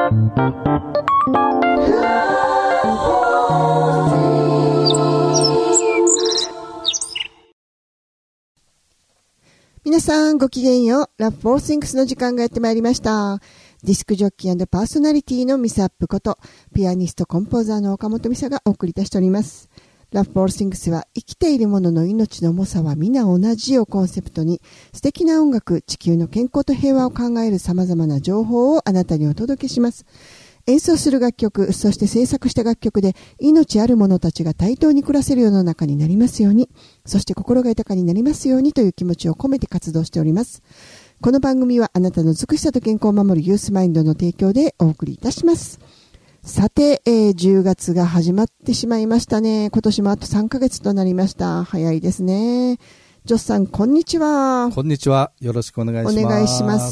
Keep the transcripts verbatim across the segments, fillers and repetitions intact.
皆さんごきげんよう。ラブフォーシングスの時間がやってまいりました。ディスクジョッキー&パーソナリティのミサップことピアニストコンポーザーの岡本美沙がお送りいたしております。ラブフォーシングスは生きているものの命の重さは皆同じをコンセプトに素敵な音楽、地球の健康と平和を考える様々な情報をあなたにお届けします。演奏する楽曲、そして制作した楽曲で命ある者たちが対等に暮らせる世の中になりますように、そして心が豊かになりますようにという気持ちを込めて活動しております。この番組はあなたの美しさと健康を守るユースマインドの提供でお送りいたします。さて、えー、じゅうがつが始まってしまいましたね。今年もあとさんかげつとなりました。早いですね。ジョスさん、こんにちは。 こんにちは。よろしくお願いします。 お願いします。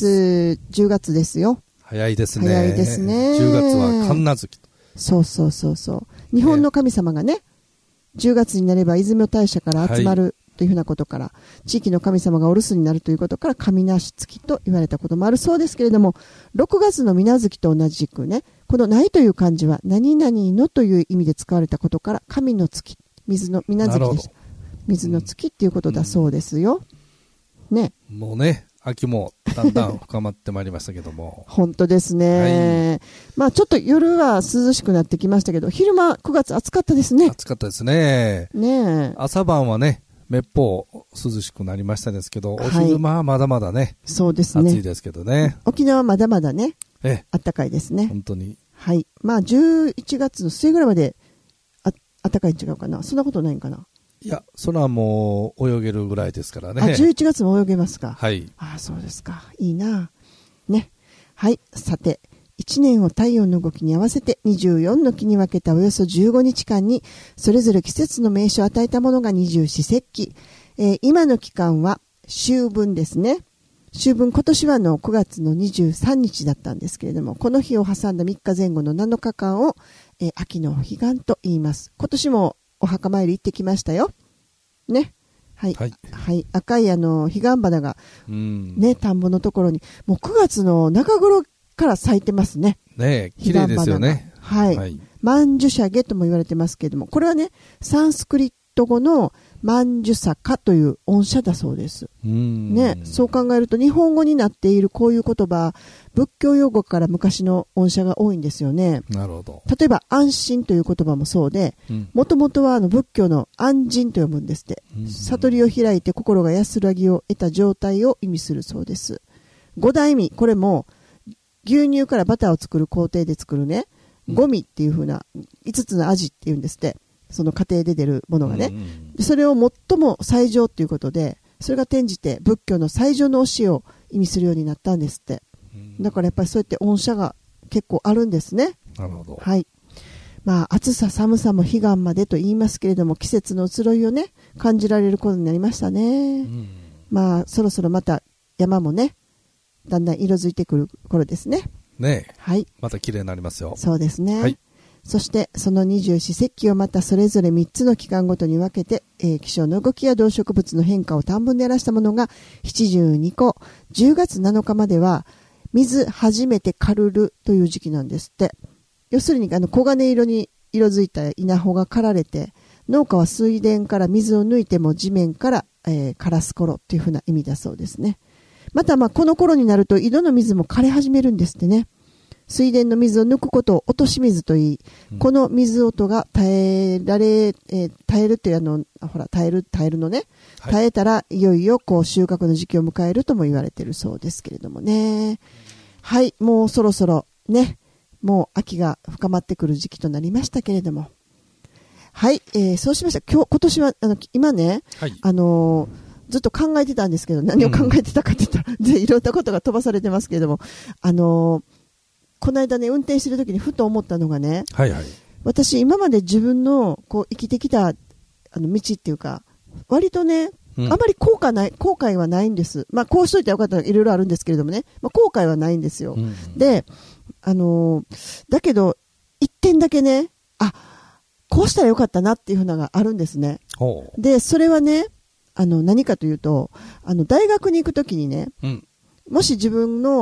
じゅうがつですよ。 早いですね。 早いですね。 じゅうがつは神無月。 そうそうそうそう。日本の神様がね、じゅうがつになれば出雲大社から集まるというふうなことから、はい、地域の神様がお留守になるということから神無し月と言われたこともあるそうですけれども、ろくがつの水無月と同じくね、このないという漢字は何々のという意味で使われたことから神の月、水の水無月でした。水の月っていうことだそうですよ。うん、ね。 もうね。秋もだんだん深まってまいりましたけども本当ですね、はい、まあちょっと夜は涼しくなってきましたけど、昼間くがつ暑かったですね。 暑かったですね。 ねえ、朝晩はねめっぽう涼しくなりましたですけど、お昼間はまだまだね、はい、 そうですね、 暑いですけどね。 沖縄はまだまだね、 ええ、 暖かいですね。 本当に。 はい。まあじゅういちがつの末ぐらいまであ暖かいん違うかな。そんなことないんかな。 いや、それはもう泳げるぐらいですからね。 あ、じゅういちがつも泳げますか。 はい。 あ、そうですか。いいな。ね。はい。さて、いちねんを太陽の動きに合わせてにじゅうよんの期に分けたおよそじゅうごにちかんに、それぞれ季節の名称を与えたものが二十四節気。えー、今の期間は秋分ですね。秋分、今年はのくがつのにじゅうさんにちだったんですけれども、この日を挟んだみっかぜん後のなのかかんを、えー、秋のお彼岸と言います。今年もお墓参り行ってきましたよ。ね。はい。はい。はい、赤いあの、彼岸花が、ね、田んぼのところに、もうくがつの中頃から咲いてますね。 ねえ、綺麗ですよね。 はい。はい、曼珠沙華とも言われてますけれども、これはね、サンスクリット語の曼珠沙華という音社だそうです。 うん。 ね、そう考えると日本語になっているこういう言葉、仏教用語から昔の音社が多いんですよね。 なるほど。 例えば安心という言葉もそうで、もともとはあの仏教の安心と読むんですって、うん、悟りを開いて心が安らぎを得た状態を意味するそうです。五大味、これも牛乳からバターを作る工程で作るね、五味っていう風ないつつの味っていうんですって、その過程で出るものがね、うん、でそれを最も最上っていうことで、それが転じて仏教の最上の教えを意味するようになったんですって。だからやっぱりそうやって音社が結構あるんですね。 なるほど。 はい。まあ暑さ寒さも彼岸までと言いますけれども、季節の移ろいをね感じられることになりましたね。うん、まあそろそろまた山もねだんだん色づいてくる頃ですね。 ねえ。 はい。 また綺麗になりますよ。 そうですね。 はい。 そしてその二十四節気をまたそれぞれみっつの期間ごとに分けて、えー、気象の動きや動植物の変化を短文で表したものがななじゅうにこ。じゅうがつなのかまでは水初めて枯るるという時期なんですって。要するにあの黄金色に色づいた稲穂が刈られて、農家は水田から水を抜いても地面から、えー、枯らす頃というふうな意味だそうですね。またまあこの頃になると井戸の水も枯れ始めるんですってね。水田の水を抜くことを落とし水といい、うん、この水音が耐えられ、えー、耐えるっていうあのほら耐える耐えるのね、はい、耐えたらいよいよこう収穫の時期を迎えるとも言われているそうですけれどもね、うん、はい、もうそろそろね、もう秋が深まってくる時期となりましたけれども、はい、えー、そうしました。今日今年はあの今ね、はい、あのー、ずっと考えてたんですけど、何を考えてたかって言ったら、うん、でいろんなことが飛ばされてますけれども、あのーこの間ね運転してる時にふと思ったのがね、 はいはい、 私今まで自分のこう生きてきたあの道っていうか割とね、うん、あまり後悔ない後悔はないんです。まあこうしといたらよかったらいろいろあるんですけれどもね、まあ、後悔はないんですよ、うんうん、であのー、だけど一点だけね、あこうしたらよかったなっていうのがあるんですね。でそれはねあの何かというと、あの大学に行く時にね、うん、もし自分の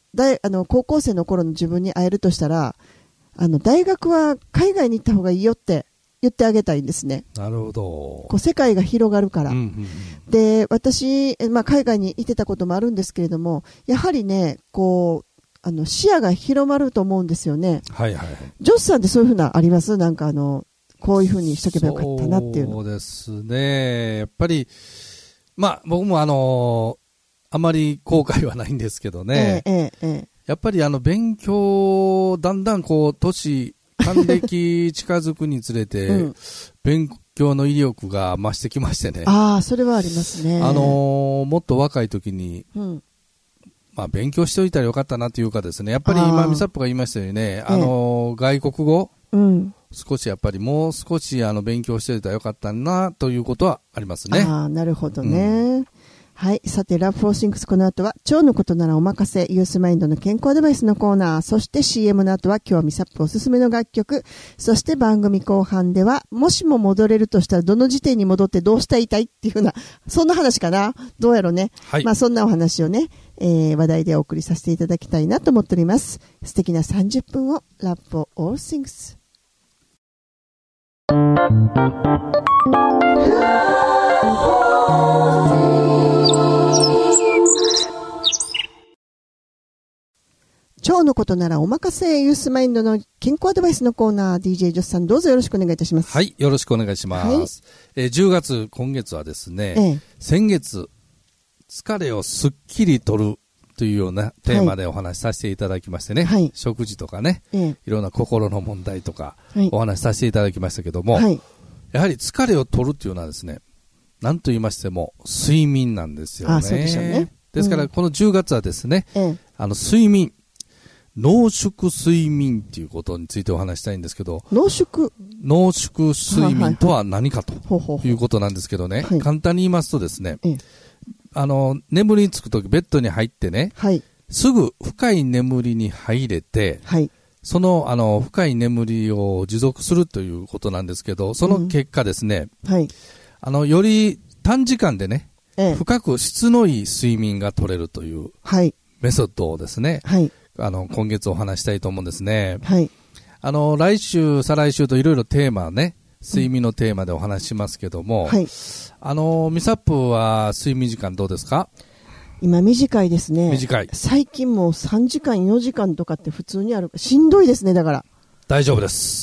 大あの高校生の頃の自分に会えるとしたら、あの大学は海外に行った方がいいよって言ってあげたいんですね。 なるほど。 こう世界が広がるから、うんうんうん、で私、まあ、海外に行ってたこともあるんですけれども、やはりねこうあの視野が広まると思うんですよね。 はいはいはい。 ジョスさんってそういうふうなあります？なんかあのこういうふうにしとけばよかったなっていうの。 そうですね。やっぱりまあ僕もあのあまり後悔はないんですけどね。ええええ、やっぱりあの勉強だんだんこう年還暦近づくにつれて、うん、勉強の威力が増してきましてね。 ああ、それはありますね。 あのー、もっと若い時に、うん、まあ勉強しておいたらよかったなというかですね、やっぱり今ミサップが言いましたようにね、あ、あのー、外国語、うん、少しやっぱりもう少しあの勉強しておいたらよかったなということはありますね。 ああ、なるほどね。うん、はい。さて、Love for Things この後は、腸のことならお任せ、ユースマインドの健康アドバイスのコーナー、そして シーエム の後は、今日はミサップおすすめの楽曲、そして番組後半では、もしも戻れるとしたら、どの時点に戻ってどうしたいたいっていうような、そんな話かな？どうやろうね。はい。まあ、そんなお話をね、えー、話題でお送りさせていただきたいなと思っております。素敵なさんじゅっぷんを、Love for All Things。腸のことならお任せ、ユースマインドの健康アドバイスのコーナー、ディージェー ジョスさんどうぞよろしくお願いいたします。 はい、よろしくお願いします。はい、えー、じゅうがつ、今月はですね、ええ、先月、疲れをすっきりとるというようなテーマでお話しさせていただきましてね、はい、食事とかね、ええ、いろんな心の問題とかお話しさせていただきましたけども、はい、やはり疲れを取るというのはですね、何と言いましても睡眠なんですよね。 あ、そうでしょうね。 ですからこのじゅうがつはですね、うん、あの睡眠、濃縮睡眠ということについてお話したいんですけど、 濃縮濃縮睡眠とは何かということなんですけどね、はい、簡単に言いますとですね、ええ、あの眠りにつくときベッドに入ってね、はい、すぐ深い眠りに入れて、はい、そのあの深い眠りを持続するということなんですけど、その結果ですね、うん、はい、あのより短時間でね、ええ、深く質のいい睡眠が取れるというメソッドをですね、はい、あの今月お話したいと思うんですね。はい、あの来週再来週といろいろテーマね、睡眠のテーマでお話ししますけども、うん、はい、あのミサップは睡眠時間どうですか？ 今短いですね。 短い。 最近もうさんじかんよじかんとかって普通にある。しんどいですね。だから大丈夫です。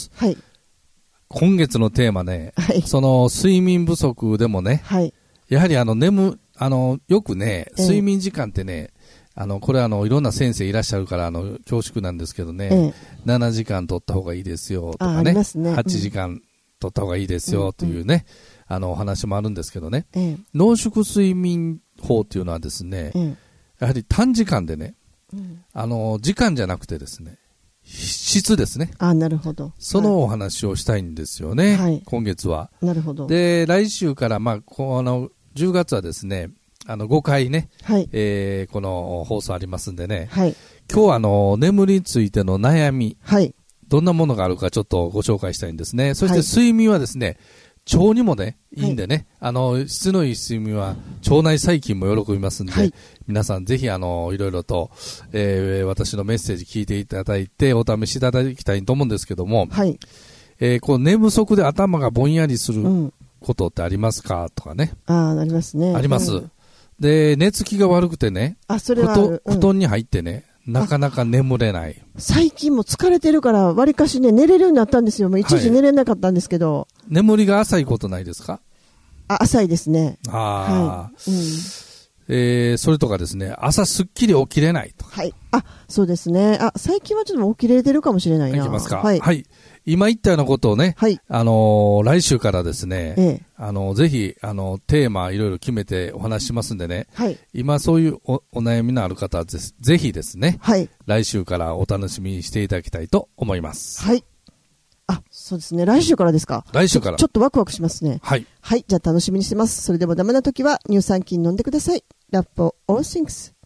はい、 今月のテーマね、はい、その睡眠不足でもね、はい、やはりあの眠あのよくね、睡眠時間ってね、ええ、あのこれはあのいろんな先生いらっしゃるからあの恐縮なんですけどね、ええ、ななじかん取った方がいいですよとかね、ね、はちじかん取った方がいいですよというね、うん、あのお話もあるんですけどね、ええ、濃縮睡眠法というのはですね、ええ、やはり短時間でね、うん、あの時間じゃなくてですね、質ですね。 あ、なるほど。 そのお話をしたいんですよね、はい、今月は。 なるほど。 で来週からまあこのじゅうがつはですね、あのごかいね、はい、えー、この放送ありますんでね、はい、今日はあの眠りについての悩み、はい、どんなものがあるかちょっとご紹介したいんですね。そして睡眠はですね、腸にもねいいんでね、はい、あの質のいい睡眠は腸内細菌も喜びますんで、はい、皆さんぜひあのいろいろと、えー、私のメッセージ聞いていただいてお試しいただきたいと思うんですけども、はい、えー、こう寝不足で頭がぼんやりすることってありますかとかね。 ああ、ありますね。 あります。うん、で寝つきが悪くてね、 あ、それは、 うん、布団に入ってね、なかなか眠れない。 最近も疲れてるからわりかしね寝れるようになったんですよ。もう一時寝れなかったんですけど、はい、 眠りが浅いことないですか？ あ、浅いですね。 あ、はい、うん、えー、それとかですね、朝すっきり起きれないとか。 はい。あ、そうですね。あ、最近はちょっと起きれてるかもしれないな。 いきますか。はい。はい、今言ったようなことをね、はい、あのー、来週からですね、ええ、あのー、ぜひ、あのー、テーマいろいろ決めてお話ししますんでね、はい、今そういう お, お悩みのある方はぜぜひですね、はい、来週からお楽しみにしていただきたいと思います。はい。 あ、そうですね。来週からですか。 来週から。 ちょっとワクワクしますね。はい。はい。じゃあ楽しみにしてます。それでもダメな時は乳酸菌飲んでください。ラップオーシングス。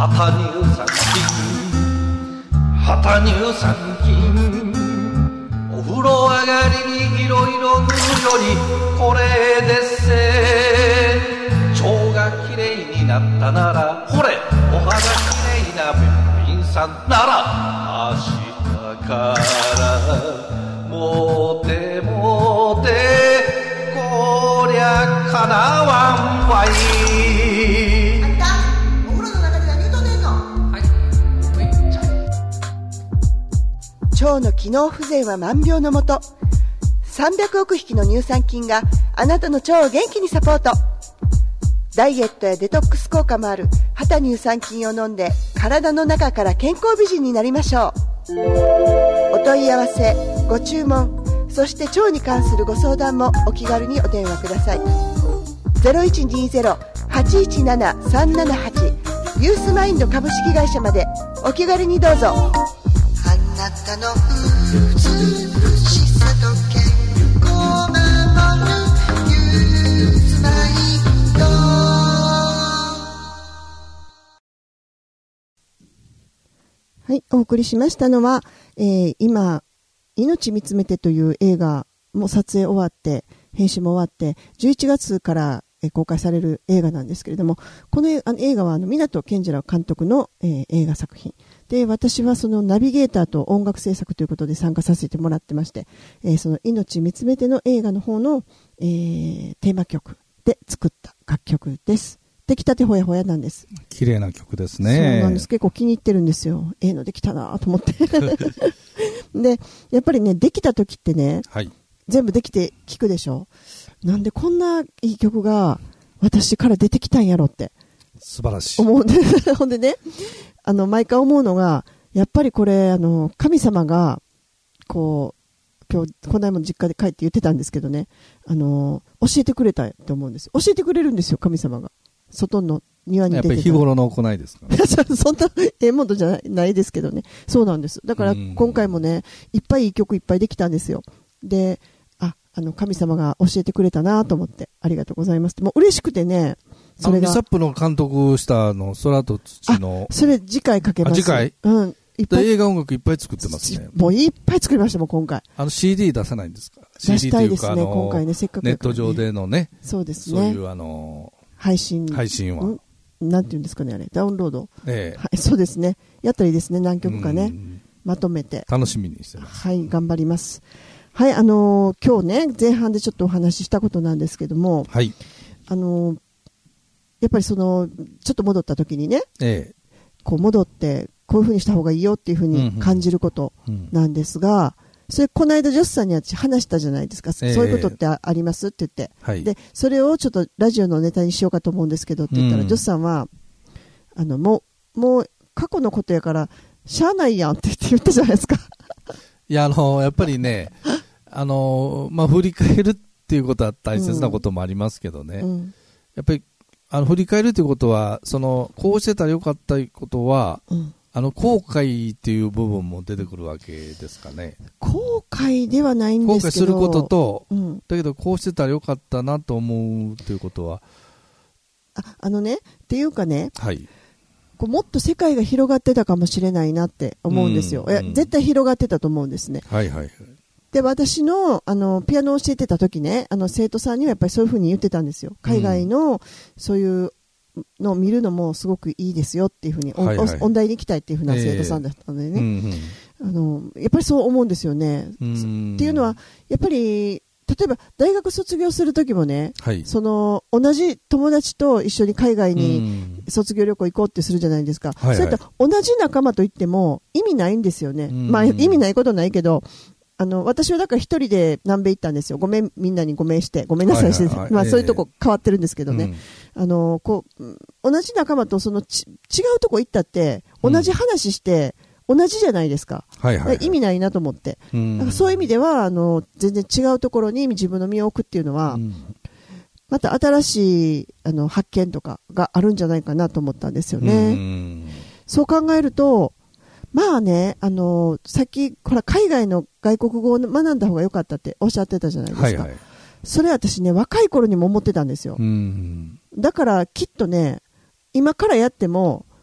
旗乳酸菌旗乳酸菌お風呂上がりにいろいろ塗るよりこれでっせ腸がきれいになったならほれお肌きれいなべっぴんさんなら明日からもてもてこりゃかなわんわい。 あんたお風呂の中で何言うとんねんの。はい、腸の機能不全は万病のもと。さんびゃくおくひきの乳酸菌があなたの腸を元気にサポート。ダイエットやデトックス効果もある旗乳酸菌を飲んで体の中から健康美人になりましょう。お問い合わせご注文そして腸に関するご相談もお気軽にお電話ください。 ゼロいちにゼロ はちいちなな さんななはち ユースマインド株式会社までお気軽にどうぞ。あなたの美しさと健康を守るユースマインド。はい、お送りしましたのは、えー、今命見つめてという映画も撮影終わって編集も終わってじゅういちがつから公開される映画なんですけれども、この映画はあの湊健次郎監督の、えー、映画作品で、私はそのナビゲーターと音楽制作ということで参加させてもらってまして、えー、その命見つめての映画の方の、えー、テーマ曲で作った楽曲です。出来たてほやほやなんです。 綺麗な曲ですね。 そうなんです。結構気に入ってるんですよ。ええのできたなと思ってでやっぱりね、できた時ってね、はい、全部できて聞くでしょ。なんでこんないい曲が私から出てきたんやろって素晴らしい思うんでほんでね、あの毎回思うのがやっぱりこれあの神様がこう今日この間も実家で帰って言ってたんですけどね、あの教えてくれたって思うんです。教えてくれるんですよ、神様が。外の庭に出てた。 やっぱり日頃の行いですかねそんなええものじゃない、ないですけどね。そうなんです。だから今回もね、いっぱいいい曲いっぱいできたんですよ。で、あ、あの神様が教えてくれたなと思ってありがとうございますってもう嬉しくてね。 それがミサップの監督したの空と土の、 それ次回かけます。 次回、 うん、いっぱい映画音楽いっぱい作ってますね。 もういっぱい作りましたもん今回。 あの シーディー 出さないんですか。 出したいですね今回ね、せっかく、ね、 ネット上でのね、 そうですね、 そういうあの配信配信は、 うんなんていうんですかね、あれダウンロード、 ええ、 はい、そうですね、やったらいいですね、何曲かねまとめて楽しみにしてます。 はい、頑張ります。はい、あのー、今日ね前半でちょっとお話ししたことなんですけども、 はい、 あのー、やっぱりそのちょっと戻った時にね、ええ、こう戻ってこういう風にした方がいいよっていう風に感じることなんですが、うんうん、それこの間ジョスさんに話したじゃないですか、えー、そういうことってありますって言って、はい、でそれをちょっとラジオのネタにしようかと思うんですけどって言ったら、うん、ジョスさんはあのもうもう過去のことやからしゃあないやんって言ったじゃないですかいやあのやっぱりねあの、まあ、振り返るっていうことは大切なこともありますけどね、うん、やっぱりあの振り返るということはそのこうしてたらよかったことは、うん、あの後悔っていう部分も出てくるわけですかね。 後悔ではないんですけど、 後悔することと、 うん、 だけどこうしてたらよかったなと思うということはあ, あのねっていうかね、 はい、 こうもっと世界が広がってたかもしれないなって思うんですよ、うんうん、いや絶対広がってたと思うんですね、 はいはいはい、 で私 の, あのピアノを教えてた時ね、あの生徒さんにはやっぱりそういうふうに言ってたんですよ。海外のそういうのを見るのもすごくいいですよっていうふうに、はいはい、音大に行きたいっていうふうな生徒さんだったのでね、えーうんうん、あのやっぱりそう思うんですよね。うんっていうのはやっぱり例えば大学卒業する時もね、はい、その同じ友達と一緒に海外に卒業旅行行こうってするじゃないですか、はいはい、そういった同じ仲間と行っても意味ないんですよね。まあ意味ないことないけど、あの私はだから一人で南米行ったんですよ。ごめん、みんなにごめんしてごめんなさいして、はいはいはい、まあ、そういうとこ変わってるんですけどね、うん、あのこう同じ仲間とそのち違うとこ行ったって同じ話して、うん、同じじゃないですか、はいはいはい、意味ないなと思って、うん、だからそういう意味ではあの全然違うところに自分の身を置くっていうのは、うん、また新しいあの発見とかがあるんじゃないかなと思ったんですよね、うん、そう考えるとまあね、あのー、さっきほら海外の外国語を学んだ方が良かったっておっしゃってたじゃないですか、はいはい、それ私ね若い頃にも思ってたんですよ、うん、だからきっとね今からやっても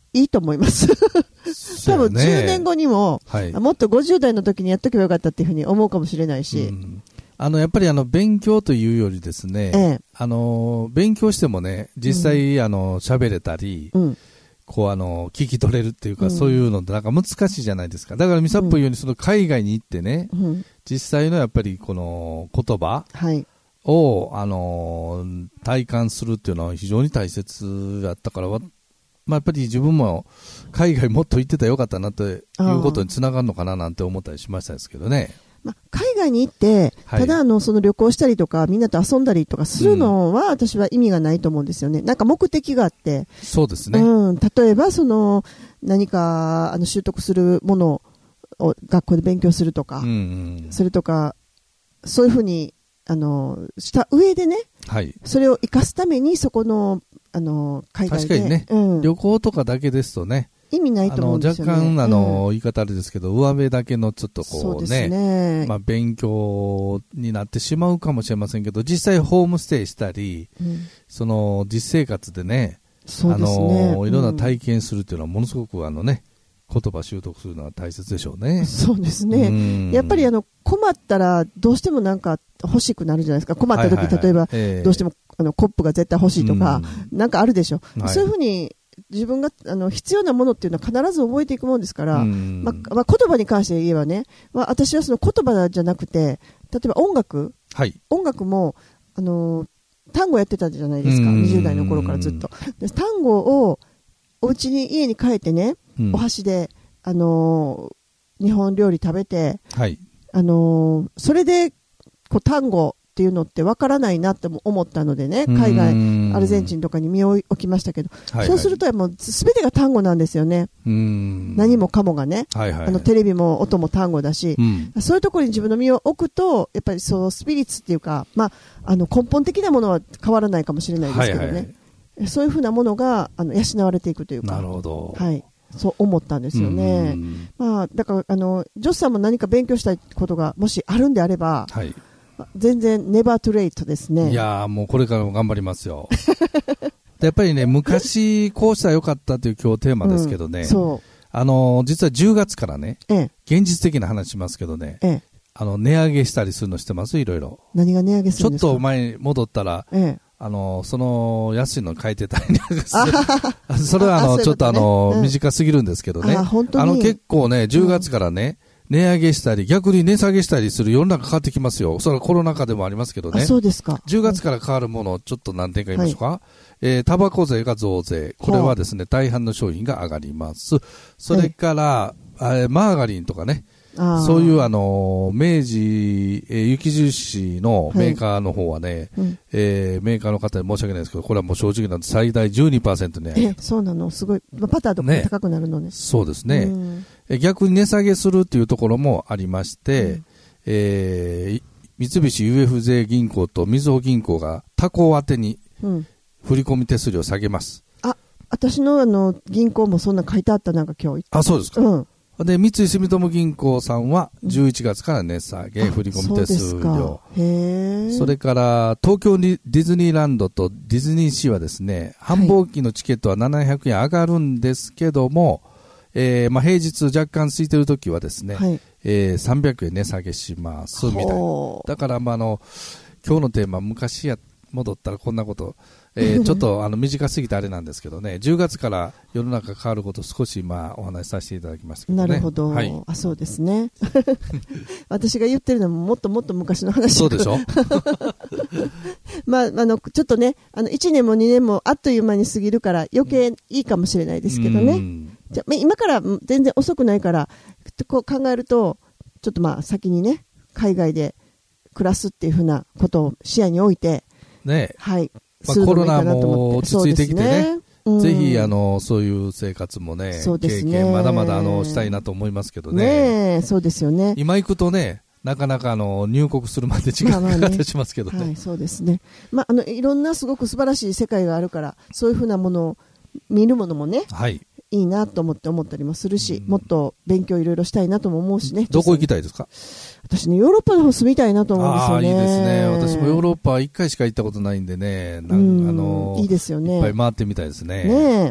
いいと思います。多分じゅうねんごにも、はい、もっとごじゅう代の時にやっとけばよかったっていうふうに思うかもしれないし。うん、 あの、やっぱりあの、勉強というよりですね、ええ、あの、勉強してもね、実際、うん、あの、喋れたり、うん、こうあの、聞き取れるっていうか、うん、そういうのってなんか難しいじゃないですか。だからミサップ言うようにその海外に行ってね、うん、実際のやっぱりこの言葉を、はい、あの、体感するっていうのは非常に大切だったから、まあやっぱり自分も海外もっと行ってたらよかったなということにつながるのかななんて思ったりしましたですけどね。 まあ、海外に行って、ただあの、その旅行したりとか、みんなと遊んだりとかするのは、私は意味がないと思うんですよね。なんか目的があって。 そうですね。 うん。例えば、その、何か、あの、習得するものを学校で勉強するとか、うんうん、それとか、そういうふうに、あの、した上でね、はい。それを活かすために、そこの、あの、海外で。 確かにね、うん。旅行とかだけですとね、 意味ないと思うんですよね。 あの若干、あの、うん、言い方あれですけど、上辺だけのちょっとこうね、そうですね、まあ、勉強になってしまうかもしれませんけど、実際ホームステイしたり、うん、その、実生活でね、そうですね、あの、いろんな体験するっていうのはものすごくあのね、言葉習得するのは大切でしょうね。 そうですね。やっぱりあの、困ったらどうしてもなんか欲しくなるじゃないですか。困った時、はいはいはい、例えば、えー、どうしてもあのコップが絶対欲しいとか、なんかあるでしょ。はい、そういうふうに、自分があの必要なものっていうのは必ず覚えていくもんですから、まあまあ、言葉に関して言えばね、まあ、私はその言葉じゃなくて、例えば音楽、はい、音楽もあの単語やってたじゃないですか、にじゅう代の頃からずっと。で単語をお家に家に帰ってね、うん、お箸であの日本料理食べて、はい、あのそれでこう単語っていうのってわからないなって思ったのでね、海外アルゼンチンとかに身を置きましたけど、はいはい、そうするともう全てが単語なんですよね。うーん、何もかもがね、はいはいはい、あのテレビも音も単語だし、うん、そういうところに自分の身を置くとやっぱりそうスピリッツっていうか、まあ、あの根本的なものは変わらないかもしれないですけどね、はいはいはい、そういうふうなものがあの養われていくというか。 なるほど、 はい、そう思ったんですよね。まあ、だからあのジョスさんも何か勉強したいことがもしあるんであれば、はい、全然ネバートゥレイトですね。 いやーもうこれからも頑張りますよ。でやっぱりね、昔こうしたらよかったという今日テーマですけどね、うん、そうあの実はじゅうがつからね、ええ、現実的な話しますけどね、ええ、あの値上げしたりするのしてます？いろいろ。 何が値上げするんですか？ ちょっと前に戻ったら、ええ、あのその安いの書いてたりそれはあの、ね、ちょっとあの、うん、短すぎるんですけどね、あ, 本当にあの結構ねじゅうがつからね、うん、値上げしたり逆に値下げしたりする世の中変わってきますよ。それはコロナ禍でもありますけどね。 そうですか。 じゅうがつから変わるものをちょっと何点か言いましょうか。はい、えー、タバコ税が増税、これはですね大半の商品が上がります。それから、はい、マーガリンとかね、そういうあの明治、えー、雪印のメーカーの方はね、はい、うん、えー、メーカーの方に申し訳ないですけど、これはもう正直なんで最大 じゅうにパーセント 値上げ。 え、そうなの、すごい、パターとか高くなるのね。ね、 そうですね、うん、え。逆に値下げするっていうところもありまして、うん、えー、三菱 ユーエフジェー 銀行とみずほ銀行が他行宛てに振込手数料を下げます。 うん、あ、私のあの銀行もそんな書いてあった、なんか今日。 あ、そうですか。うん。で三井住友銀行さんはじゅういちがつから値下げ、うん、振込手数料。へ、それから東京ディズニーランドとディズニーシーはですね、繁忙期のチケットはななひゃくえん上がるんですけども、えーまあ、平日若干空いてるときはですね、はい、えー、さんびゃくえん値下げしますみたいな。だから、まあ、あの今日のテーマ、昔や戻ったらこんなこと、えー、ちょっとあの短すぎてあれなんですけどね、じゅうがつから世の中変わることを少しまあお話しさせていただきますけどね。 なるほど、はい、あ、そうですね。私が言ってるのももっともっと昔の話。 そうでしょ。 まあ、あのちょっとね、あのいちねんもにねんもあっという間に過ぎるから余計いいかもしれないですけどね。じゃ今から全然遅くないからこう考えると、ちょっとまあ先にね、海外で暮らすっていうふうなことを視野に置いて、ね、はい、 まあ、コロナも落ち着いてきてね、うん、ぜひあのそういう生活もね、そうですね、経験まだまだあのしたいなと思いますけどね。 ね、そうですよね。 今行くとね、なかなかあの入国するまで時間がかかったりしますけどね。まあまあね、はい、 そうですね。まあ、あのいろんなすごく素晴らしい世界があるから、そういうふうなものを見るものもね、はい、いいなと思って思ったりもするし、もっと勉強いろいろしたいなとも思うしね。 どこ行きたいですか？ 私ね、ヨーロッパの方住みたいなと思うんですよね。 ああ、いいですね。私もヨーロッパいっかいしか行ったことないんでね、なんあのいいですよね。いっぱい回ってみたいですね。ねえ、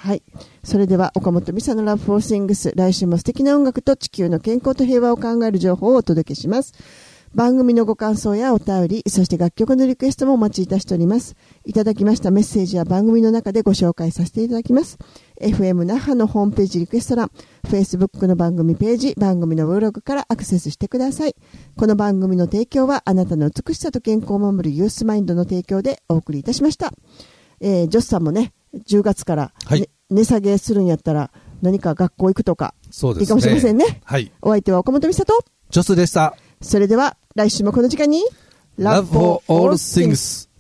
はい。それでは、岡本美沙の Love for Things。来週も素敵な音楽と地球の健康と平和を考える情報をお届けします。番組のご感想やお便り、そして楽曲のリクエストもお待ちいたしております。いただきましたメッセージは番組の中でご紹介させていただきます。エフエム 那覇のホームページリクエスト欄、Facebook の番組ページ、番組のブログからアクセスしてください。この番組の提供はあなたの美しさと健康を守るユースマインドの提供でお送りいたしました。えー、ジョスさんもね、じゅうがつから、ね、はい、値下げするんやったら何か学校行くとか、 そうですね、 いいかもしれませんね。 はい。 お相手は岡本美沙とジョスでした。 それでは来週もこの時間に Love for all things